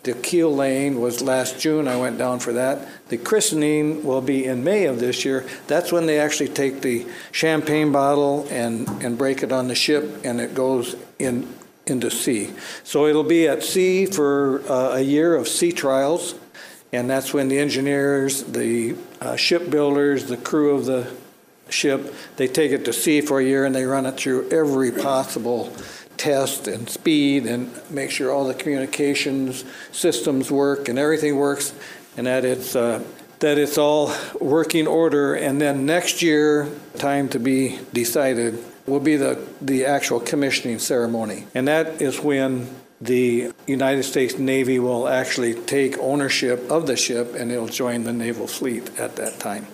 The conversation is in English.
The keel laying was last June. I went down for that. The christening will be in May of this year. That's when they actually take the champagne bottle and break it on the ship, and it goes into sea. So it'll be at sea for a year of sea trials, and that's when the engineers, the shipbuilders, the crew of the ship, they take it to sea for a year and they run it through every possible test and speed and make sure all the communications systems work and everything works, and that it's all working order. And then next year, time to be decided, will be the actual commissioning ceremony. And that is when the United States Navy will actually take ownership of the ship, and it'll join the naval fleet at that time.